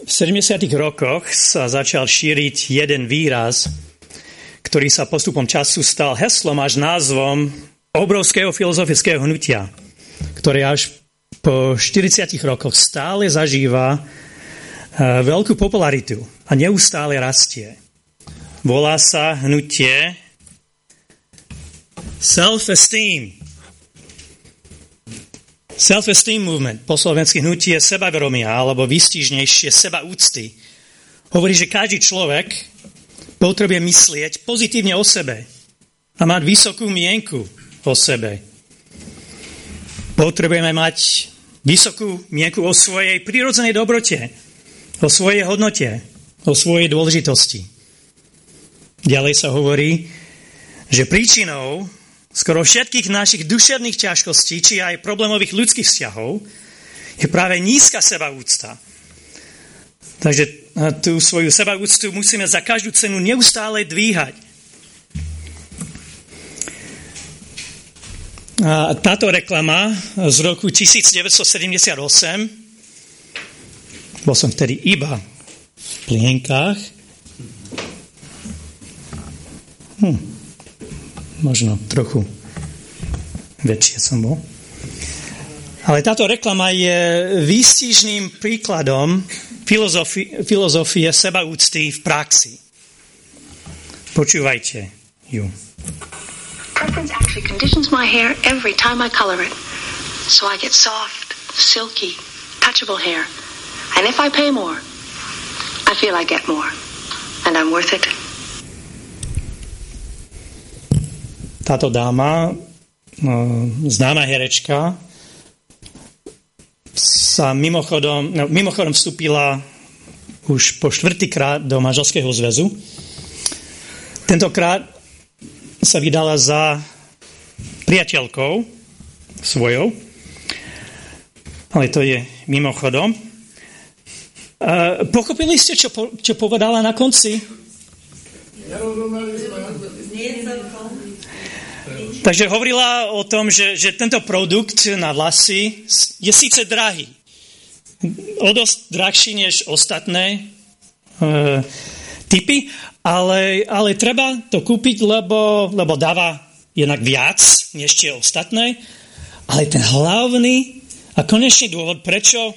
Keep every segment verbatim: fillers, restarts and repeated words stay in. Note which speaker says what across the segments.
Speaker 1: V sedemdesiatych rokoch sa začal šíriť jeden výraz, ktorý sa postupom času stal heslom až názvom obrovského filozofického hnutia, ktoré až po štyridsiatich rokoch stále zažíva veľkú popularitu a neustále rastie. Volá sa hnutie self-esteem. Self-esteem movement, po slovensky hnutie sebavedomia alebo výstižnejšie sebaúcty, hovorí, že každý človek potrebuje myslieť pozitívne o sebe a mať vysokú mienku o sebe. Potrebujeme mať vysokú mienku o svojej prirodzenej dobrote, o svojej hodnote, o svojej dôležitosti. Ďalej sa hovorí, že príčinou skoro všetkých našich duševných ťažkostí, či aj problémových ľudských vzťahov, je práve nízka sebaúcta. Takže tú svoju sebaúctu musíme za každú cenu neustále dvíhať. A táto reklama z roku devätnásťsedemdesiatosem, bol som vtedy iba v plienkách, hm. možno trochu väčšie som bol. Ale táto reklama je výstižným príkladom filozofie, filozofie sebaúcty v praxi. Počúvajte ju.
Speaker 2: Preference actually conditions my hair every time I color it. So I get soft, silky, touchable hair. And if I pay more, I feel I get more. And I'm worth it.
Speaker 1: Táto dáma, známa herečka, sa mimochodom, no, mimochodom vstúpila už po štvrtýkrát do manželského zväzu. Tentokrát sa vydala za priateľkou svojou, ale to je mimochodom. Uh, pochopili ste, čo, po, čo povedala na konci? Takže hovorila o tom, že, že tento produkt na vlasy je síce drahý. O dosť drahší než ostatné e, typy, ale, ale treba to kúpiť, lebo, lebo dáva jednak viac než tie ostatné. Ale ten hlavný a konečný dôvod, prečo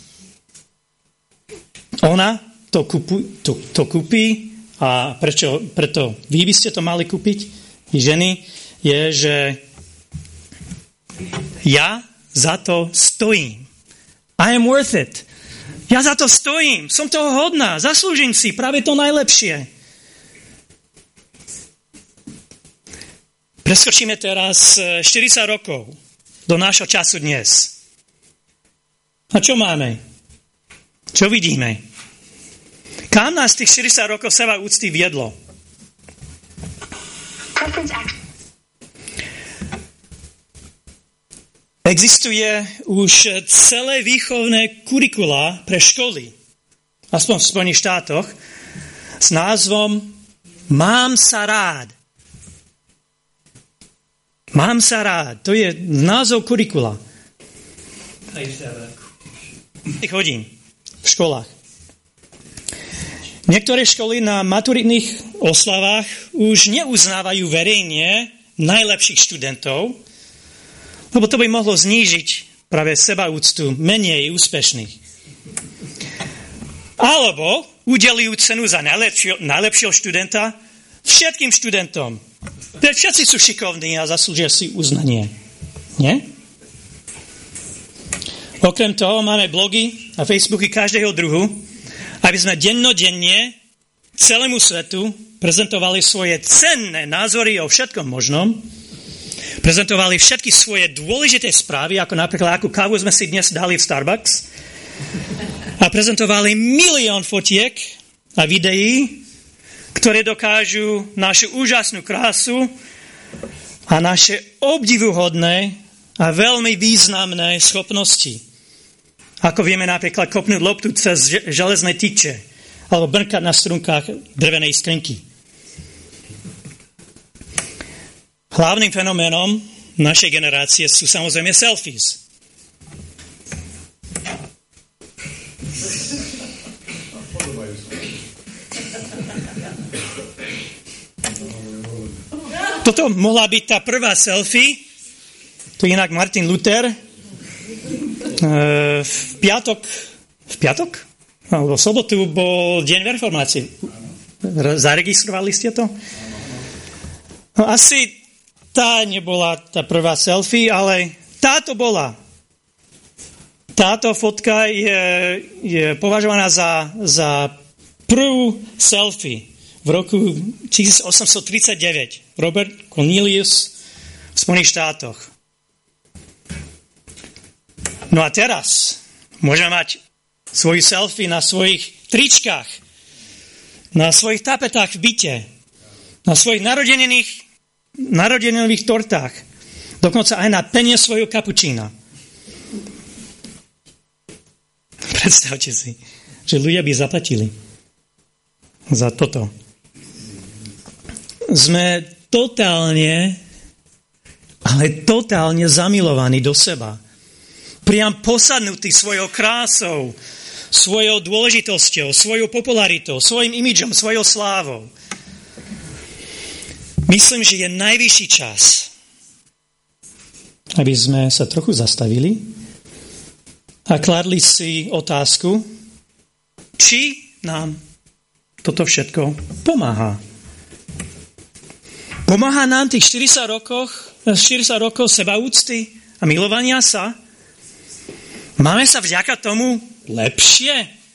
Speaker 1: ona to, kúpu, to, to kúpi a prečo, preto vy by ste to mali kúpiť, ženy, je, že ja za to stojím. I am worth it. Ja za to stojím. Som toho hodná. Zaslúžim si práve to najlepšie. Preskočíme teraz štyridsať rokov do nášho času dnes. A čo máme? Čo vidíme? Kam nás tých štyridsať rokov seba úcty viedlo? Existuje už celé výchovné kurikula pre školy, aspoň v Spojených štátoch, s názvom Mám sa rád. Mám sa rád. To je názov kurikula. Hodín v školách. Niektoré školy na maturitných oslavách už neuznávajú verejne najlepších študentov, lebo to by mohlo znížiť práve sebaúctu menej úspešných. Alebo udelujú cenu za najlepšieho, najlepšieho študenta všetkým študentom. Všetci sú šikovní a zaslúžia si uznanie. Nie? Okrem toho máme blogy a Facebooky každého druhu, aby sme dennodenne celému svetu prezentovali svoje cenné názory o všetkom možnom, prezentovali všetky svoje dôležité správy, ako napríklad, akú kávu sme si dnes dali v Starbucks, a prezentovali milión fotiek a videí, ktoré dokážu našu úžasnú krásu a naše obdivuhodné a veľmi významné schopnosti. Ako vieme napríklad kopnúť loptu cez železné tyče alebo brnkať na strunkách drevenej skrinky. Hlavným fenoménom našej generácie sú samozrejme selfies. Toto mohla byť tá prvá selfie. To je inak Martin Luther. V piatok, v piatok? Alebo v sobotu bol deň reformácie. Zaregistrovali ste to? No, asi tá nebola tá prvá selfie, ale táto bola. Táto fotka je, je považovaná za, za prvú selfie v roku tisícosemstotridsaťdeväť. Robert Cornelius v Spojených štátoch. No a teraz môžeme mať svoju selfie na svojich tričkách, na svojich tapetách v byte, na svojich narodeninových, narodeninových tortách, dokonca aj na pene svojho kapučína. Predstavte si, že ľudia by zaplatili za toto. Sme totálne, ale totálne zamilovaní do seba. Priam posadnutí svojou krásou, svojou dôležitosťou, svojou popularitou, svojim imidžom, svojou slávou. Myslím, že je najvyšší čas, aby sme sa trochu zastavili a kladli si otázku, či nám toto všetko pomáha. Pomáha nám tých štyridsať rokov, štyridsať rokov sebaúcty a milovania sa? Máme sa vďaka tomu lepšie?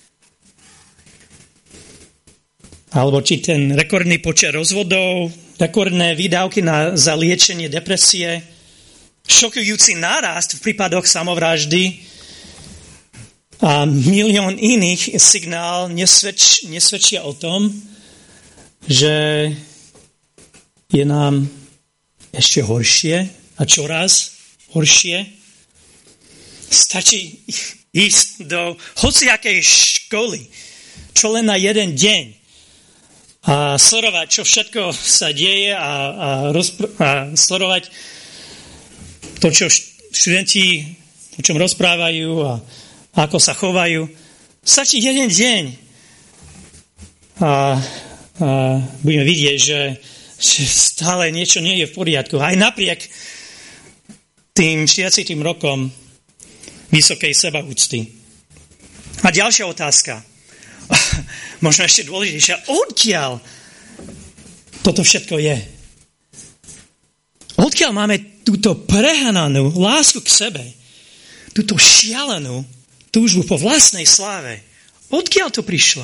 Speaker 1: Alebo či ten rekordný počet rozvodov, rekordné výdavky na, za liečenie depresie, šokujúci nárast v prípadoch samovraždy a milión iných signál nesvedč, nesvedčia o tom, že je nám ešte horšie a čoraz horšie. Stačí ísť do hociakej školy, čo len na jeden deň a sledovať, čo všetko sa deje a, a, rozpr- a sledovať to, čo študenti o čom rozprávajú a ako sa chovajú. Stačí jeden deň a, a budeme vidieť, že že stále niečo nie je v poriadku. Aj napriek tým štyridsiatym rokom vysokej sebaúcty. A ďalšia otázka. Možno ešte dôležitejšia. Odkiaľ toto všetko je? Odkiaľ máme túto prehnanú lásku k sebe? Túto šialenú túžbu po vlastnej sláve? Odkiaľ to prišlo?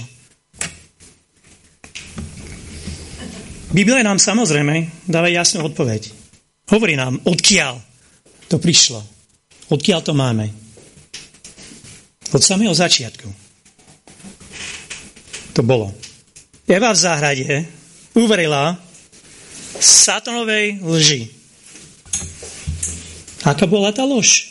Speaker 1: Biblia nám samozrejme dáva jasnú odpoveď. Hovorí nám, odkiaľ to prišlo. Odkiaľ to máme. Od samého začiatku. To bolo. Eva v záhrade uverila satanovej lži. Aká bola tá lož?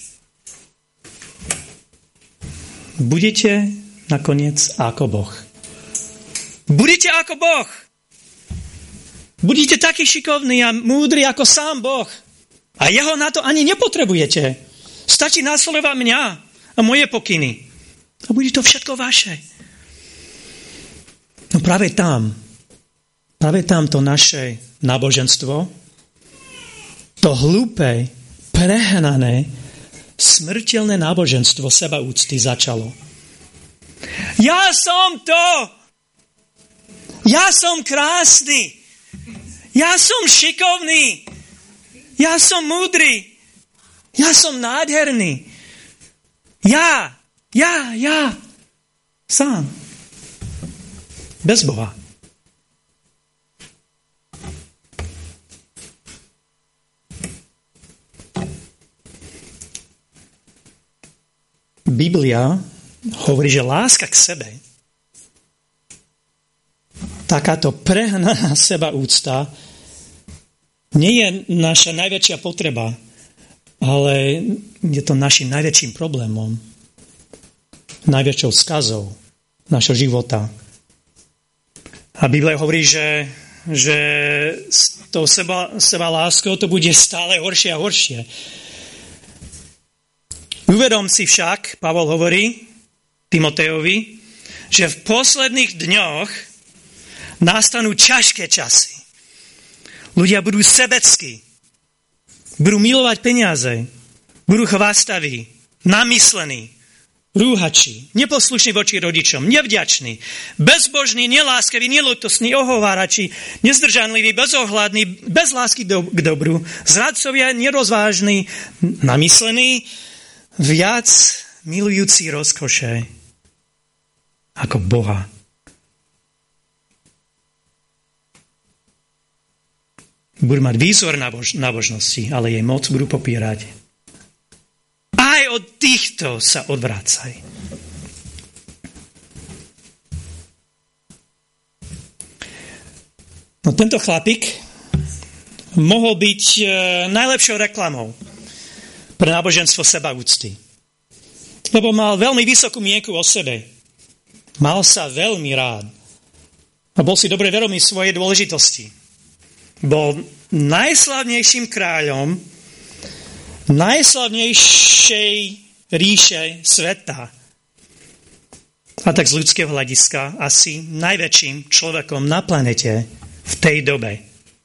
Speaker 1: Budete nakoniec ako Boh. Budete ako Boh. Budete takí šikovní a múdri ako sám Boh. A jeho na to ani nepotrebujete. Stačí následovať mňa a moje pokyny. A bude to všetko vaše. No práve tam, práve tam to naše náboženstvo, to hlúpe, prehnané, smrteľné náboženstvo sebaúcty začalo. Ja som to! Ja som krásny! Ja som šikovný. Ja som múdry. Ja som nádherný. Ja, ja, ja. Sám. Bez Boha. Biblia hovorí, že láska k sebe, takáto prehnaná sebaúcta, nie je naša najväčšia potreba, ale je to našim najväčším problémom, najväčšou skazou našho života. A Biblia hovorí, že, že s tou seba, seba láskou to bude stále horšie a horšie. Uvedom si však, Pavol hovorí Timotejovi, že v posledných dňoch nastanú ťažké časy. Ľudia budú sebeckí, budú milovať peniaze, budú chvastaví, namyslení, rúhači, neposlušní voči rodičom, nevďační, bezbožní, neláskaví, nelútostní, ohovárači, nezdržanliví, bezohľadní, bez lásky do, k dobru, zradcovia, nerozvážni, namyslení, viac milujúci rozkoše ako Boha. Budú mať výzor nábožnosti, ale jej moc budú popírať. Aj od týchto sa odvracaj. No tento chlapík mohol byť e, najlepšou reklamou pre náboženstvo sebaúcty. Lebo mal veľmi vysokú mienku o sebe. Mal sa veľmi rád. A bol si dobre vedomý svojej dôležitosti. Bol najslavnejším kráľom najslavnejšej ríše sveta. A tak z ľudského hľadiska asi najväčším človekom na planete v tej dobe.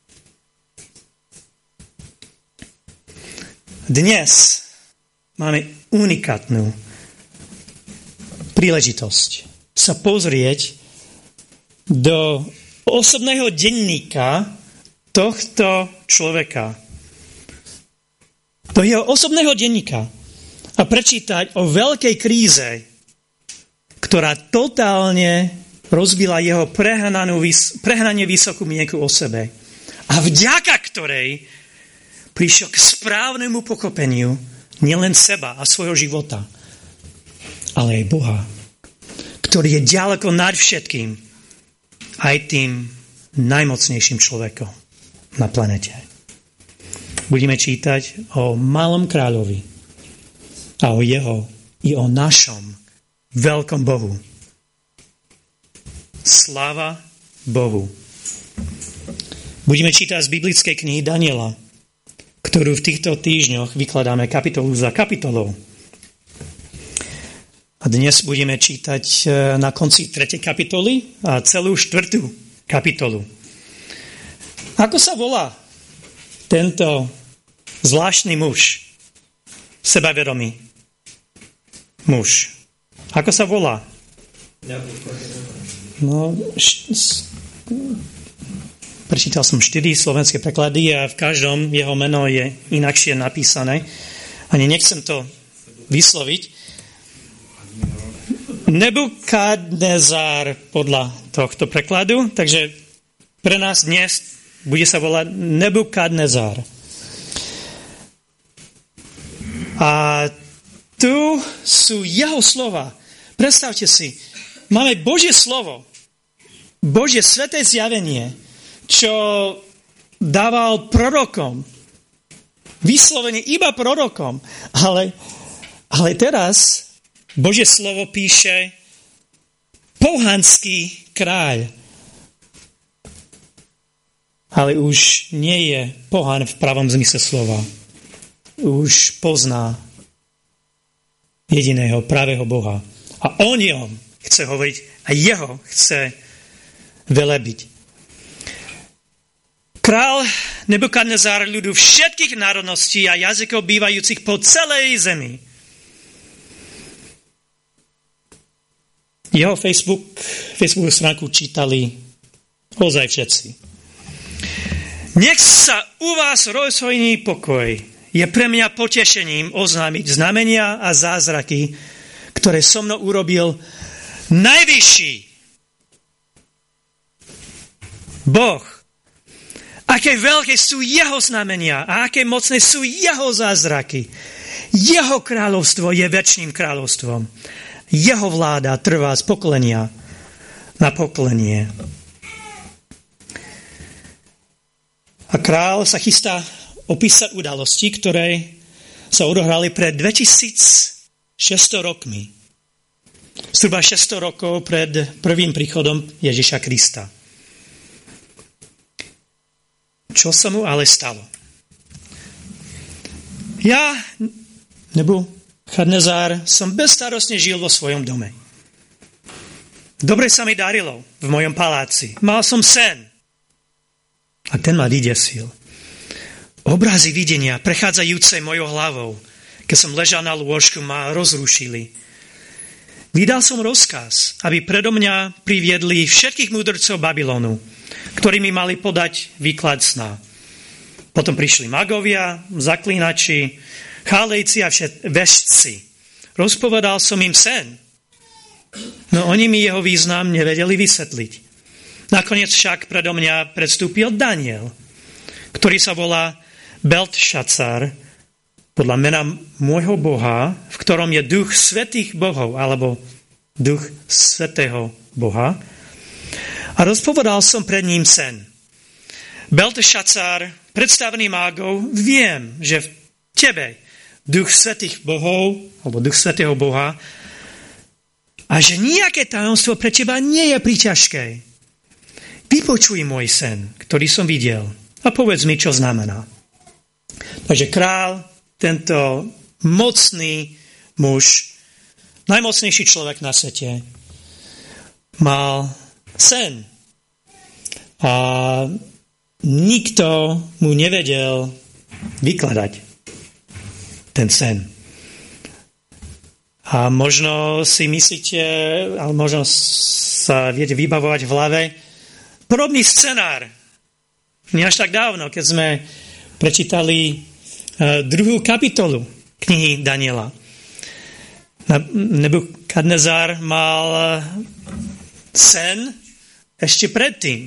Speaker 1: Dnes máme unikátnu príležitosť sa pozrieť do osobného denníka tohto človeka. Do jeho osobného denníka a prečítať o veľkej kríze, ktorá totálne rozbila jeho prehnane vysokú mienku o sebe a vďaka ktorej prišiel k správnemu pochopeniu nielen seba a svojho života, ale aj Boha, ktorý je ďaleko nad všetkým, aj tým najmocnejším človekom na planete. Budeme čítať o malom kráľovi a o jeho i o našom veľkom Bohu. Sláva Bohu. Budeme čítať z biblickej knihy Daniela, ktorú v týchto týždňoch vykladáme kapitolu za kapitolou. A dnes budeme čítať na konci tretej kapitoly a celú štvrtú kapitolu. Ako sa volá tento zvláštny muž, sebavedomý muž? Ako sa volá? No, š- s- prečítal som štyri slovenské preklady a v každom jeho meno je inakšie napísané. Ani nechcem to vysloviť. Nebukadnezár podľa tohto prekladu, takže pre nás dnes bude sa volať Nebukadnezár. A tu sú jeho slova. Predstavte si, máme Božie slovo, Božie sveté zjavenie, čo dával prorokom. Vyslovene iba prorokom. Ale, ale teraz Božie slovo píše pohanský kráľ. Ale už nie je pohan v pravom zmysle slova. Už pozná jediného pravého Boha. A o ňom chce hovoriť a jeho chce velebiť. Král Nebukadnezár ľudu všetkých národností a jazykov bývajúcich po celej zemi. Jeho Facebook, Facebookovú stránku čítali ozaj všetci. Nech sa u vás rozhojní pokoj. Je pre mňa potešením oznámiť znamenia a zázraky, ktoré so mnou urobil najvyšší Boh. Aké veľké sú jeho znamenia a aké mocné sú jeho zázraky. Jeho kráľovstvo je večným kráľovstvom. Jeho vláda trvá z pokolenia na pokolenie. A král sa chystá opísať udalosti, ktoré sa odohrali pred dvetisícšesťsto rokmi. Zhruba šesťsto rokov pred prvým príchodom Ježiša Krista. Čo sa mu ale stalo? Ja, Nebukadnezár, som bezstarostne žil vo svojom dome. Dobre sa mi darilo v mojom paláci. Mal som sen. A ten ma vydesil. Obrazy videnia, prechádzajúce mojou hlavou, keď som ležal na lôžku, ma rozrušili. Vydal som rozkaz, aby predo mňa priviedli všetkých múdrcov Babylonu, ktorí mi mali podať výklad sna. Potom prišli magovia, zaklínači, chaldejci a všet, vešci. Rozpovedal som im sen, no oni mi jeho význam nevedeli vysvetliť. Nakoniec však predo mňa predstúpil Daniel, ktorý sa volá Beltšacár, podľa mena môjho Boha, v ktorom je duch svätých bohov, alebo duch svätého Boha. A rozpovedal som pred ním sen. Beltšacár, predstavený mágov, viem, že v tebe duch svätých bohov, alebo duch svätého Boha, a že nejaké tajomstvo pre teba nie je príťažké. Vypočuj môj sen, ktorý som videl, a povedz mi, čo znamená. Takže král, tento mocný muž, najmocnejší človek na svete, mal sen. A nikto mu nevedel vykladať ten sen. A možno si myslíte, ale možno sa viete vybavovať v hlave, podobný scenár. Nie až tak dávno, keď sme prečítali druhú kapitolu knihy Daniela. Nebukadnezar mal sen ešte predtým.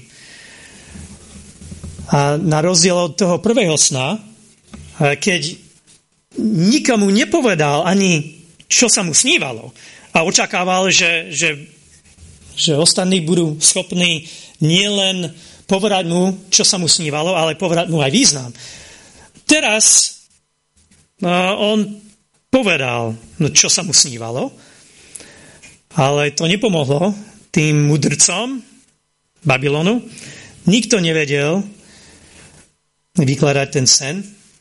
Speaker 1: A na rozdiel od toho prvého sna, keď nikomu nepovedal ani, čo sa mu snívalo, a očakával, že, že, že ostatní budú schopní nielen povedať mu, čo sa mu snívalo, ale povedať mu aj význam. Teraz no, on povedal, no, čo sa mu snívalo, ale to nepomohlo tým mudrcom Babylonu. Nikto nevedel vykladať ten sen.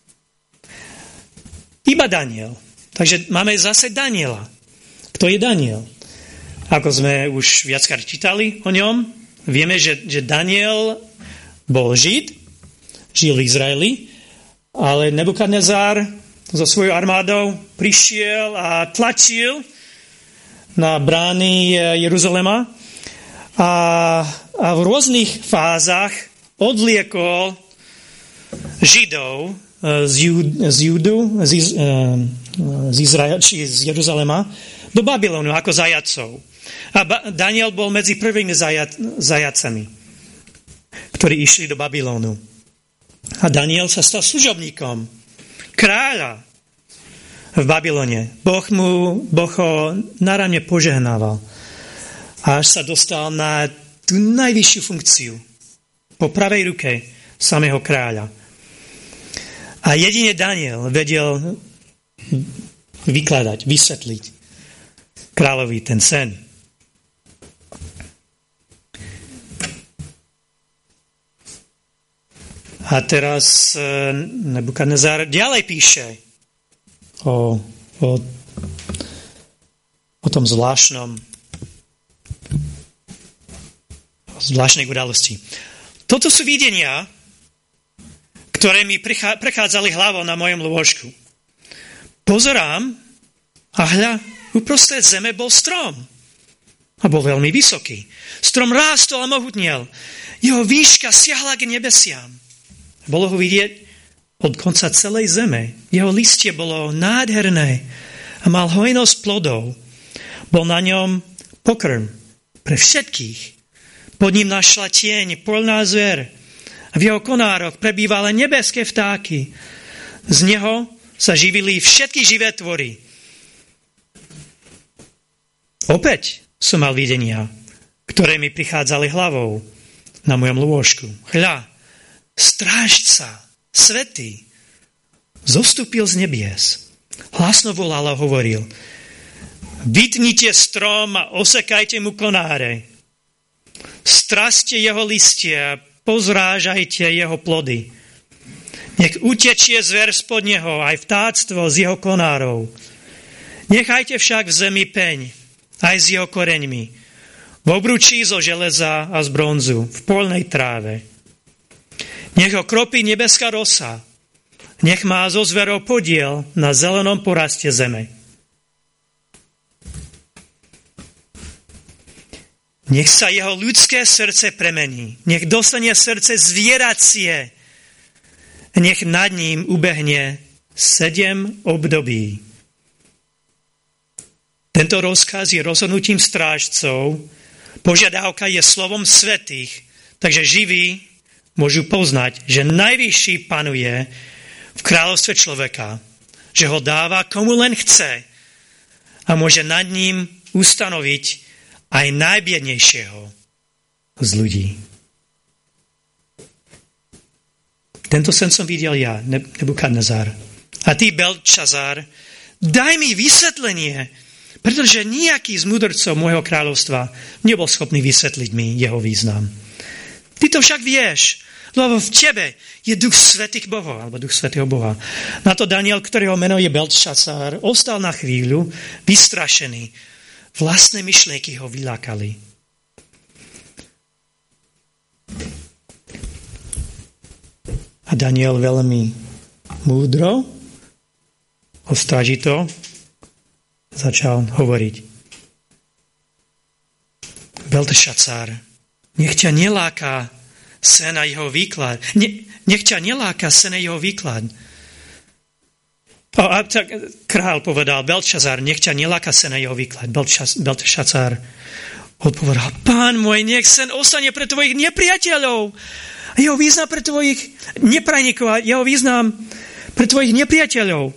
Speaker 1: Iba Daniel. Takže máme zase Daniela. Kto je Daniel? Ako sme už viackrát čítali o ňom, vieme, že, že Daniel bol Žid, žil v Izraeli, ale Nebukadnezar so svojou armádou prišiel a tlačil na brány Jeruzalema a, a v rôznych fázach odliekol Židov z, Jud, z Judu, z, Iz, z Izraela, či z Jeruzalema do Babylonu ako zajatcov. A ba- Daniel bol medzi prvými zajac, zajacami, ktorí išli do Babylonu. A Daniel sa stal služobníkom kráľa v Babylone. Boh mu Boh ho narane požehnával. A až sa dostal na tú najvyššiu funkciu po pravej ruke samého kráľa. A jedine Daniel vedel vykladať, vysvetliť kráľovi ten sen. A teraz Nebukadnezar ďalej píše o, o, o tom zvláštnom o zvláštnej udalosti. Toto sú videnia, ktoré mi prechádzali hlavou na mojom lôžku. Pozerám a hľa, uprostred zeme bol strom. A bol veľmi vysoký. Strom rástol a mohutniel. Jeho výška siahla k nebesiam. Bolo ho vidieť od konca celej zeme. Jeho listie bolo nádherné a mal hojnosť plodov. Bol na ňom pokrm pre všetkých. Pod ním našla tieň, poľná zver. A v jeho konároch prebývali nebeské vtáky. Z neho sa živili všetky živé tvory. Opäť som mal videnia, ktoré mi prichádzali hlavou na mojom lôžku. Hľa, strážca, svätý, zostúpil z nebies. Hlasno volal a hovoril: vytnite strom a osekajte mu konáre. Straste jeho listie, pozrážajte jeho plody. Nech utečie zver spod neho, aj vtáctvo z jeho konárov. Nechajte však v zemi peň, aj s jeho koreňmi. v obručí zo železa a z bronzu, v poľnej tráve. Nech ho kropí nebeská rosa, nech má zo zverov podiel na zelenom poraste zeme. Nech sa jeho ľudské srdce premení, nech dostane srdce zvieracie, nech nad ním ubehne sedem období. Tento rozkaz je rozhodnutím strážcov, požiadavka je slovom svätých, takže živí môžu poznať, že najvyšší panuje v kráľovstve človeka, že ho dáva komu len chce a môže nad ním ustanoviť aj najbiednejšieho z ľudí. Tento sen som videl ja, Nebukadnezar. A ty, Beltšazar, daj mi vysvetlenie, pretože nejaký z mudrcov môjho kráľovstva nebol schopný vysvetliť mi jeho význam. Ty to však vieš, lebo v tebe je duch svätých bohov, alebo duch svätého Boha. Na to Daniel, ktorého meno je Beltšazar, ostal na chvíľu vystrašený. Vlastné myšlienky ho vylákali. A Daniel veľmi múdro, ostražito začal hovoriť. Beltešacár, nech ťa neláka sen a jeho výklad. Ne, nech ťa neláka sen a jeho výklad. O, a tak král povedal, Beltešacár, nech ťa neláka sen a jeho výklad. Beltešacár odpovedal, pán môj, nech sen ostane pre tvojich nepriateľov. A jeho význam pre tvojich neprajníkov a jeho význam pre tvojich nepriateľov.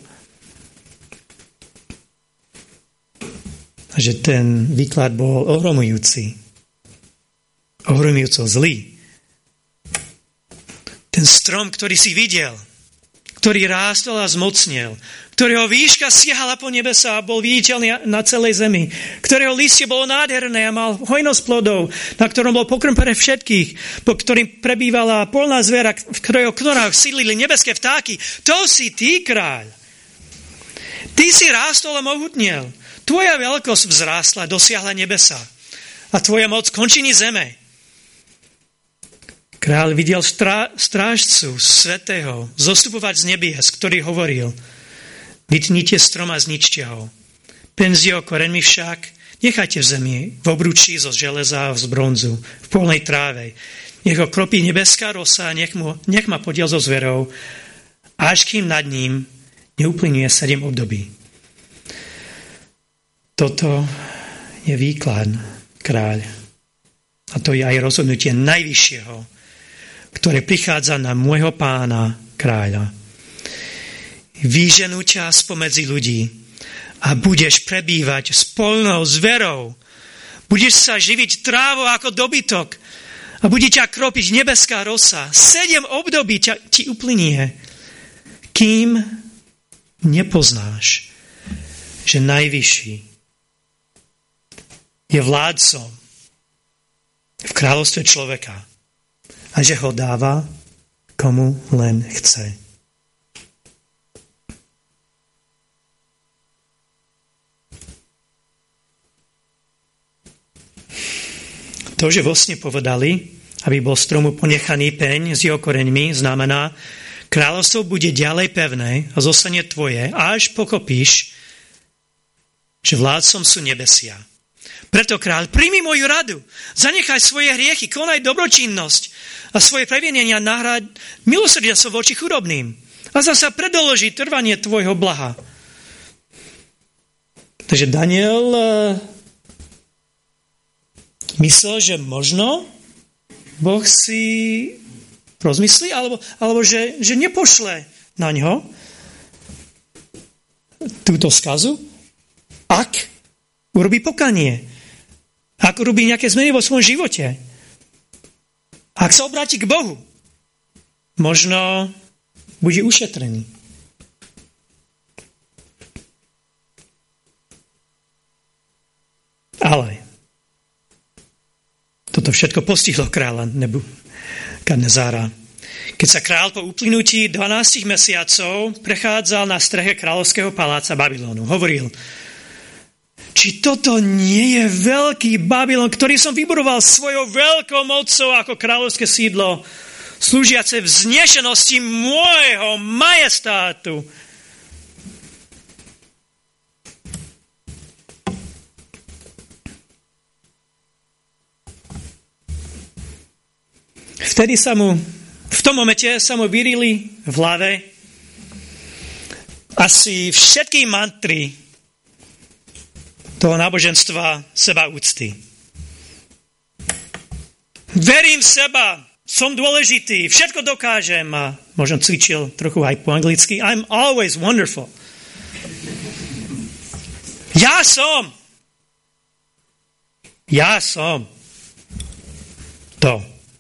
Speaker 1: A že ten výklad bol ohromujúci. Ohromujúco zlý. Ten strom, ktorý si videl, ktorý rástol a zmocnil, ktorého výška siahala po nebesa a bol viditeľný na celej zemi, ktorého listie bolo nádherné a mal hojnosť plodov, na ktorom bol pokrm pre všetkých, po ktorým prebývala polná zviera, v ktorého knorách sídlili nebeské vtáky. To si ty, kráľ. Ty si rástol a mohutniel. Tvoja veľkosť vzrástla, dosiahla nebesa a tvoja moc končiny zeme. Kráľ videl strá, strážcu svätého zostupovať z nebies, ktorý hovoril, vytnite strom a zničte ho. Penzi jeho koreňmi však nechajte v zemi, v obručí zo železa a z bronzu, v polnej tráve. Nech ho kropí nebeská rosa, nech, mu, nech má podiel zo zverov, až kým nad ním neuplynuje sedem období. Toto je výklad, kráľ. A to je aj rozhodnutie najvyššieho, ktoré prichádza na môjho pána, kráľa. Vyženú ťa spomedzi ľudí a budeš prebývať s polnou zverou. Budeš sa živiť trávou ako dobytok a bude ťa kropiť nebeská rosa. Sedem období ťa, ti uplynie, kým nepoznáš, že najvyšší je vládcom v kráľovstve človeka a že ho dáva komu len chce. To, že vo sne povedali, aby bol stromu ponechaný peň s jeho koreňmi, znamená, kráľovstvo bude ďalej pevné a zostane tvoje, až pochopíš, že vládcom sú nebesia. Preto, kráľ, príjmi moju radu, zanechaj svoje hriechy, konaj dobročinnosť a svoje previnenia nahrať milosrdenstvo voči chudobným a zasa predoloží trvanie tvojho blaha. Takže Daniel uh, myslel, že možno Boh si rozmyslí, alebo, alebo že, že nepošle na ňo túto skazu, ak urobí pokanie. Ak urobí nejaké zmeny vo svojom živote. Ak sa obráti k Bohu, možno bude ušetrený. Ale toto všetko postihlo kráľa Nebukadnezára. Keď sa kráľ po uplynutí dvanástich mesiacov prechádzal na streche kráľovského paláca Babylonu, hovoril, či toto nie je veľký Babylon, ktorý som vybudoval svojou veľkou mocou ako kráľovské sídlo, slúžiace vznešenosti môjho majestátu. Vtedy sa mu, v tom momente sa mu vyrili v hlave asi všetky mantry toho náboženstva seba úcty. Verím v seba, som dôležitý, všetko dokážem a možno cvičil trochu aj po anglicky. I'm always wonderful. Ja som. Ja som. To.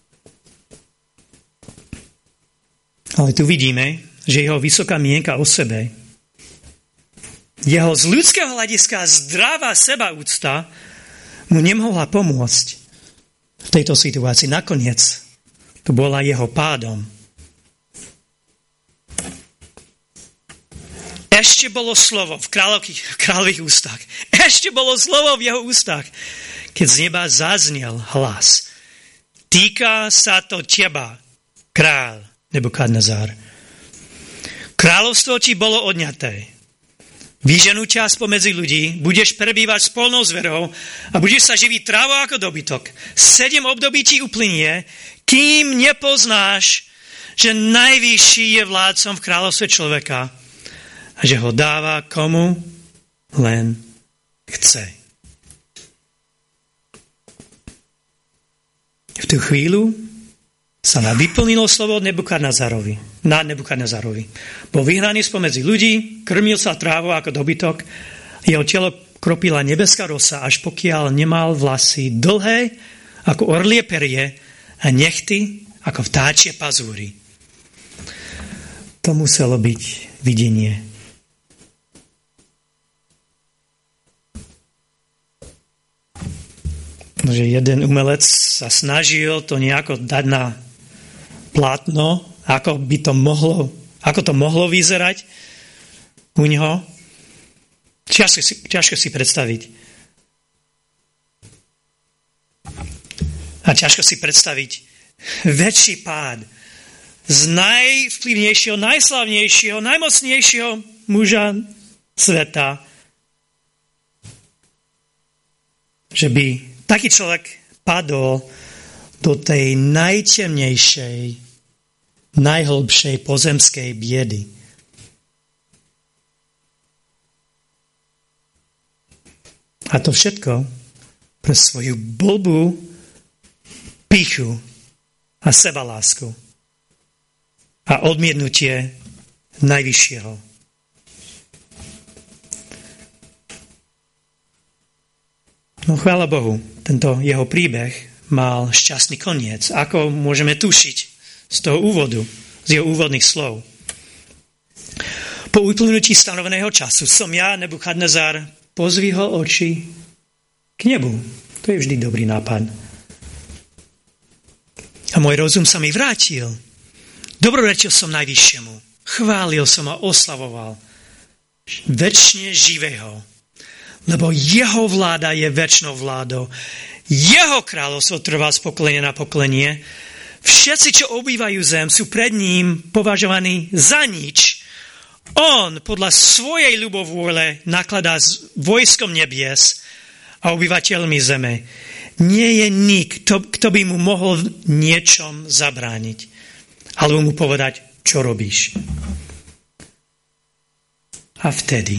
Speaker 1: Ale tu vidíme, že jeho vysoká mienka o sebe, jeho z ľudského hľadiska zdravá sebaúcta mu nemohla pomôcť v tejto situácii. Nakoniec to bola jeho pádom. Ešte bolo slovo v kráľových, v kráľových ústach. Ešte bolo slovo v jeho ústach, keď z neba zaznel hlas. Týka sa to teba, kráľ Nebukadnezár. Kráľovstvo ti bolo odňaté. Vyženú ťa spomedzi ľudí, budeš prebývať s polnou zverou a budeš sa živiť trávou ako dobytok. Sedem období ti uplynie, kým nepoznáš, že najvyšší je vládcom v kráľovstve človeka a že ho dáva komu len chce. V tú chvíľu sa nám vyplnilo slovo Nebukadnezarovi, na Nebukadnezarovi. Bol vyhnaný spomedzi ľudí, krmil sa trávou ako dobytok, jeho telo kropila nebeská rosa, až pokiaľ nemal vlasy dlhé ako orlie perie a nechty ako vtáčie pazúry. To muselo byť videnie. Že jeden umelec sa snažil to nejako dať na plátno, ako by to mohlo, ako to mohlo vyzerať u neho. Ťažko si, ťažko si predstaviť. A ťažko si predstaviť väčší pád z najvplyvnejšieho, najslavnejšieho, najmocnejšieho muža sveta, že by taký človek padol do tej najtemnejšej, najhlbšej pozemskej biedy. A to všetko pre svoju blbú pýchu a sebalásku a odmietnutie najvyššieho. No chvála Bohu, tento jeho príbeh mal šťastný koniec. Ako môžeme tušiť z toho úvodu, z jeho úvodných slov. Po uplynutí stanoveného času som ja, Nebukadnezar, pozvihol oči k nebu. To je vždy dobrý nápad. A môj rozum sa mi vrátil. Dobrorečil som najvyššiemu. Chválil som a oslavoval večne živého. Lebo jeho vláda je večnou vládou. Jeho kráľovstvo trvá z pokolenia na pokolenie. Všetci, čo obývajú zem, sú pred ním považovaní za nič. On podľa svojej ľubovôle nakladá s vojskom nebies a obyvateľmi zeme. Nie je nik, kto, kto by mu mohol niečom zabrániť. Alebo mu povedať, čo robíš. A vtedy,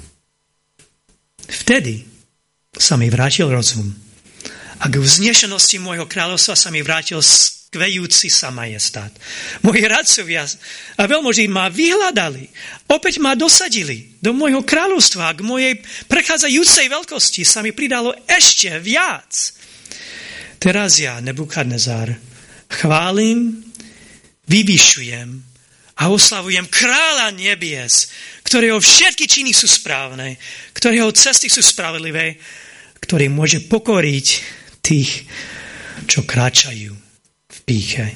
Speaker 1: vtedy sa mi vrátil rozum. A k vznešenosti môjho kráľovstva sa mi vrátil skvejúci sa majestát. Moji radcovia a veľmožní ma vyhľadali. Opäť ma dosadili do môjho kráľovstva. K mojej prechádzajúcej veľkosti sa mi pridalo ešte viac. Teraz ja, Nebukadnezár, chválim, vyvyšujem a oslavujem kráľa nebies, ktorého všetky činy sú správne, ktorého cesty sú spravedlivé, ktorý môže pokoriť tých, čo kráčajú v pýche.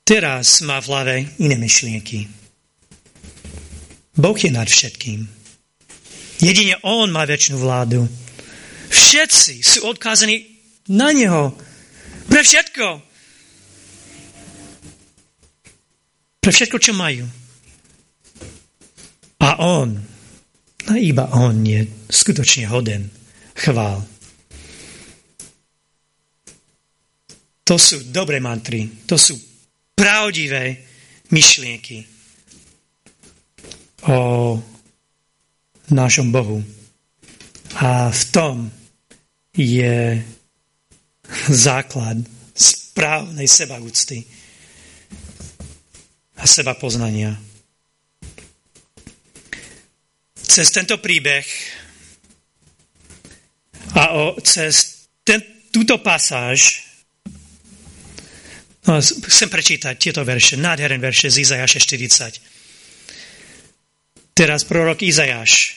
Speaker 1: Teraz má v hlave iné myšlienky. Boh je nad všetkým. Jedine on má večnú vládu. Všetci sú odkázaní na neho. Pre všetko. Pre všetko, čo majú. A on, a iba on je skutočne hoden chvál. To sú dobré mantry. To sú pravdivé myšlienky o našom Bohu. A v tom je základ správnej sebaúcty a sebapoznania. Cez tento príbeh a o, cez ten, túto pasáž no, chcem prečítať tieto verše, nádherné verše z Izajaša štyridsať. Teraz prorok Izajáš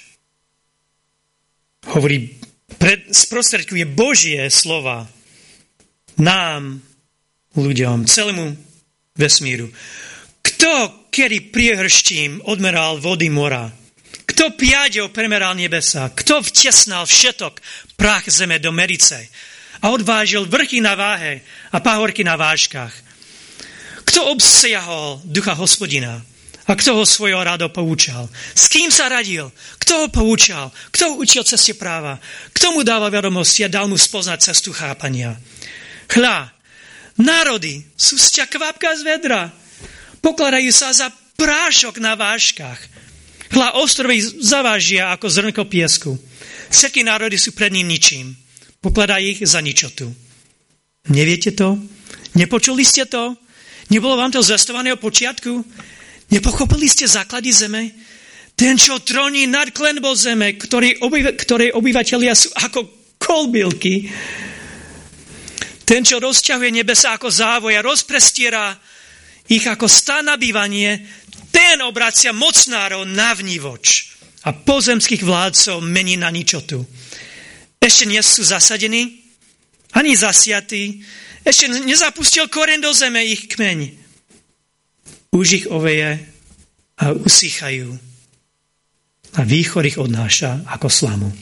Speaker 1: hovorí, pred, sprostredkuje Božie slova nám, ľuďom, celému vesmíru. Kto kedy priehrštím odmeral vody mora? Kto piaďou premeral nebesa? Kto vtesnal všetok prach zeme do merice a odvážil vrchy na váhe a pahorky na vážkach? Kto obsiahol ducha Hospodina? A kto ho svojou radou poučal? S kým sa radil? Kto ho poučal? Kto ho učil ceste práva? Kto mu dával vedomosti a dal mu spoznať cestu chápania? Hľa, národy sú sťa kvapka z vedra. Pokladajú sa za prášok na vážkach. Hľa, ostrovy zavážia ako zrnko piesku. Všetky národy sú pred ním ničím. Pokladá ich za ničotu. Neviete to? Nepočuli ste to? Nebolo vám to zvestované od počiatku? Nepochopili ste základy zeme? Ten, čo troní nad klenbou zeme, ktorej obyva, ktorej obyvatelia sú ako kolbylky. Ten, čo rozťahuje nebesa ako závoj a rozprestiera ich ako stán na bývanie, ten obracia mocnárov na vnívoč a pozemských vládcov mení na ničotu. Ešte nie sú zasadení, ani zasiatí, ešte nezapustil koreň do zeme ich kmeň. Už ich oveje a usýchajú a výchor ich odnáša ako slamu.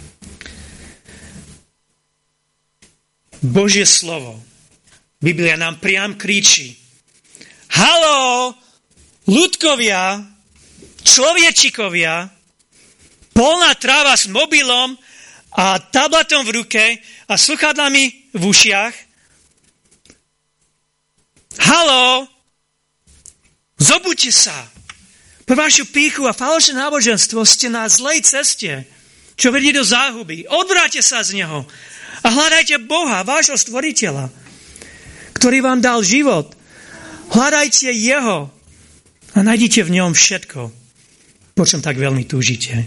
Speaker 1: Božie slovo, Biblia nám priam kričí: haló, ľudkovia, človečikovia, polná tráva s mobilom a tabletom v ruke a sluchadlami v ušiach. Haló, zobuďte sa. Pre vašu pýchu a falošné náboženstvo ste na zlej ceste, čo vedie do záhuby. Odvráťte sa z neho a hľadajte Boha, vášho stvoriteľa, ktorý vám dal život. Hľadajte jeho a nájdite v ňom všetko, po čom tak veľmi túžite.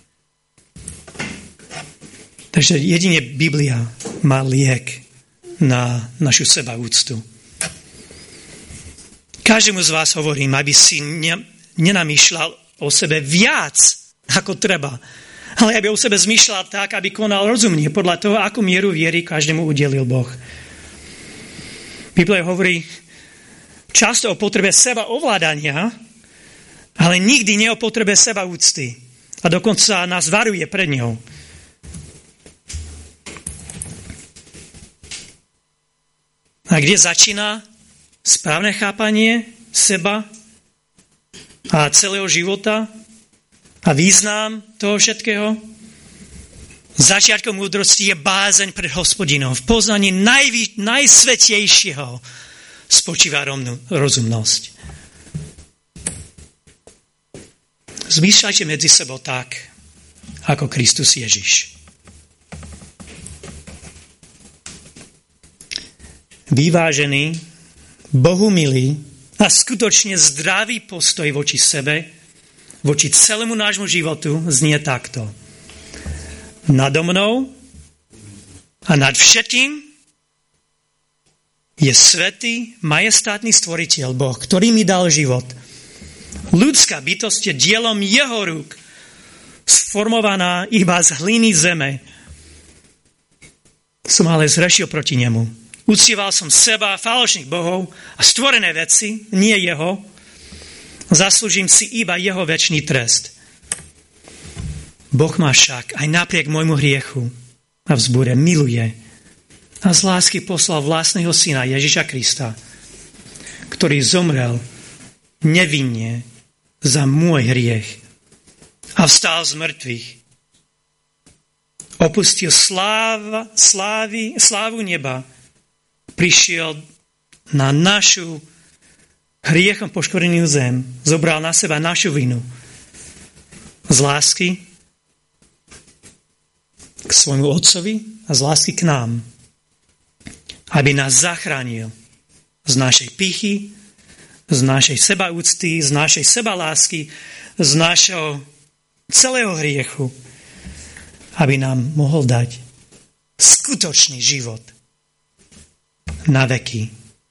Speaker 1: Takže jedine Biblia má liek na našu sebaúctu. Každému z vás hovorím, aby si ne, nenamýšľal o sebe viac, ako treba, ale aby o sebe zmýšľal tak, aby konal rozumne, podľa toho, akú mieru viery každému udelil Boh. Biblia hovorí často o potrebe seba ovládania, ale nikdy nie o potrebe seba úcty. A dokonca nás varuje pred ňou. A kde začína správne chápanie seba a celého života a význam toho všetkého? Začiatkom múdrosti je bázeň pred Hospodinom. V poznaní najvý, najsvetejšieho spočíva rozumnosť. Zmýšľajte medzi sebou tak, ako Kristus Ježiš. Vyvážený, bohumilý a skutočne zdravý postoj voči sebe, voči celému nášmu životu znie takto. Nado mnou a nad všetkým je svätý, majestátny stvoriteľ Boh, ktorý mi dal život. Ľudská bytosť je dielom jeho rúk, sformovaná iba z hliny zeme. Som ale zrešil proti nemu. uctieval som seba, falošných bohov a stvorené veci, nie jeho, zaslúžim si iba jeho večný trest. Boh ma však aj napriek môjmu hriechu a vzbure miluje a z lásky poslal vlastného syna Ježiša Krista, ktorý zomrel nevinne za môj hriech a vstal z mŕtvych. Opustil sláva, slávy, slávu neba, prišiel na našu hriechom poškorenú zem, zobral na seba našu vinu z lásky k svojmu otcovi a z lásky k nám, aby nás zachránil z našej pýchy, z našej sebaúcty, z našej sebalásky, z našho celého hriechu, aby nám mohol dať skutočný život na veky.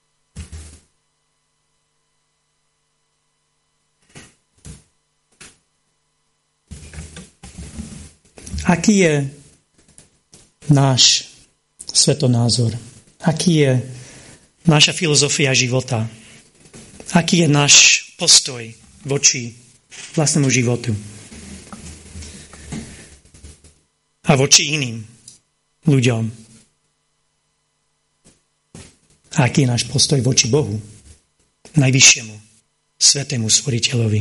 Speaker 1: Aký je náš svetonázor? Aký je naša filozofia života? Aký je náš postoj voči vlastnému životu? A voči iným ľuďom. A aký je náš postoj voči Bohu, najvyššiemu, svetému stvoriteľovi.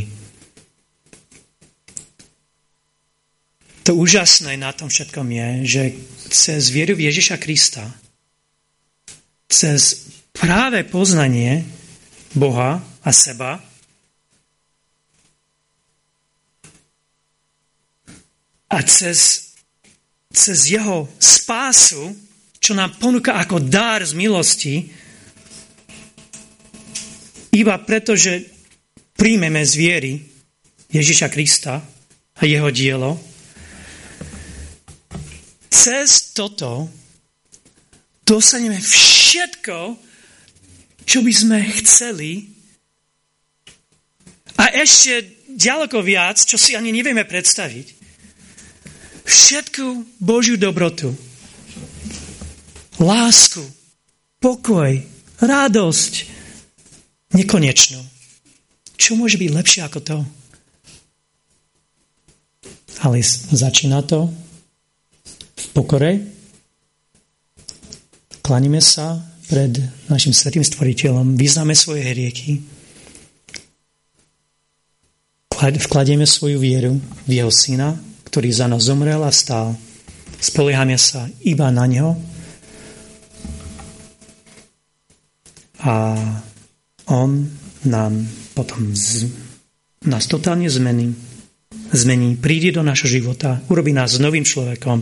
Speaker 1: To úžasné na tom všetkom je, že cez vieru v Ježiša Krista, cez práve poznanie Boha a seba, a cez cez jeho spásu, čo nám ponúka ako dar z milosti, iba preto, že príjmeme z viery Ježiša Krista a jeho dielo, cez toto dostaneme všetko, čo by sme chceli a ešte ďaleko viac, čo si ani nevieme predstaviť. Všetku Božiu dobrotu, lásku, pokoj, radosť, nekonečnú. Čo môže byť lepšie ako to? Ale začína to v pokore. Klaníme sa pred našim svätým stvoriteľom, vyznáme svoje hriechy, vkladieme svoju vieru v jeho syna, ktorý za nás zomrel a vstal. Spoliehame sa iba na neho a on nám potom z, nás totálne zmení, zmení, príde do našho života, urobí nás novým človekom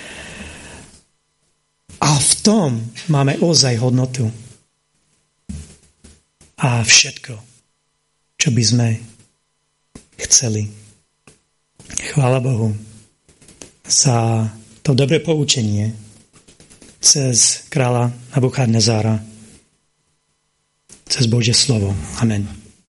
Speaker 1: a v tom máme ozaj hodnotu a všetko, čo by sme chceli. Chvála Bohu za to dobré poučenie cez kráľa Nabukadnezára, cez Božie slovo. Amen.